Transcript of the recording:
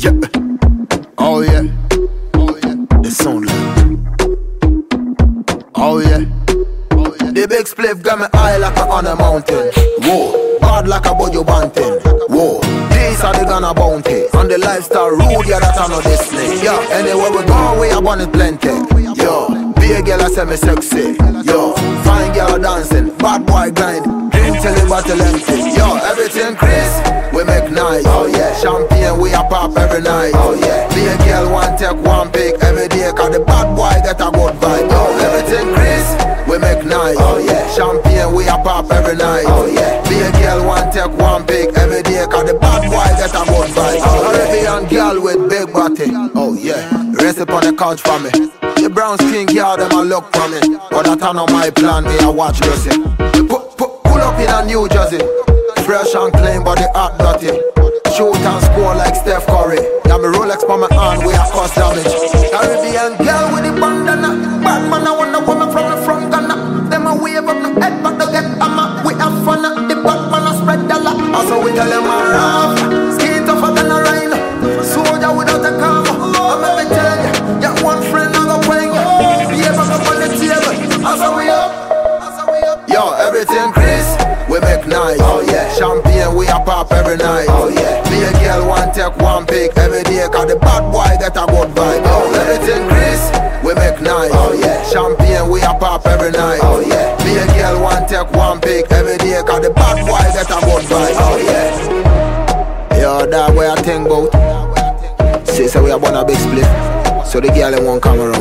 Yeah. Oh yeah. Oh yeah. The sound like. Oh yeah. Oh yeah. The big spliff got me high like a on a mountain. Whoa. Bad like a bojo banting. Whoa. These are the Ghana bounty. On the lifestyle rude, yeah, that I know display. Yeah. Anywhere we go, we are born it plenty. Yo. Be a girl, I say me sexy. Yo. Fine girl dancing. Bad boy grind. Drink till the bottle empty. Yo. Everything Chris, we make nice. Oh yeah. Champagne we a pop every night. Oh yeah. Be a girl one take one pick every day. Cause the bad boy get a good vibe. Yo. Everything Chris, we make nice. Oh yeah. Champagne we a pop every night. Oh yeah. Be a girl one take one pick every day. Cause the bad boy get a good vibe. Caribbean girl with big body. Oh yeah. Rest upon the couch for me. The brown skin girl them a look for me. But that on my plan, me a watch Lucy. Pull up in a New Jersey. Fresh and clean but the hot dirty. Shoot and score like Steph Curry. Got me Rolex for my hand, we a cause damage. Caribbean girl with the bandana. Bad man I want a woman from the front Ghana. Them a wave up no head but they get hammer. We have fun at the bad man a spread the lot. Also we tell them a rough. Skin tougher than a rhino. Soldier without a cover. I'm let me tell you, you one friend I go playing you. Yeah, back up on the table. Also we up. Yo, everything Chris, we make nice. Oh yeah. Champagne we a pop every night. Oh yeah. Be a girl one take one pick every day. Cause the bad boy get a good vibe. Oh, everything Chris, we make nice. Oh yeah. Champagne we a pop every night. Oh yeah. Be a girl one take one pick every day. Cause the bad boy get a good vibe. Oh yeah. Yo, that way I think about. Say we a born a big split. So the girl won't come around.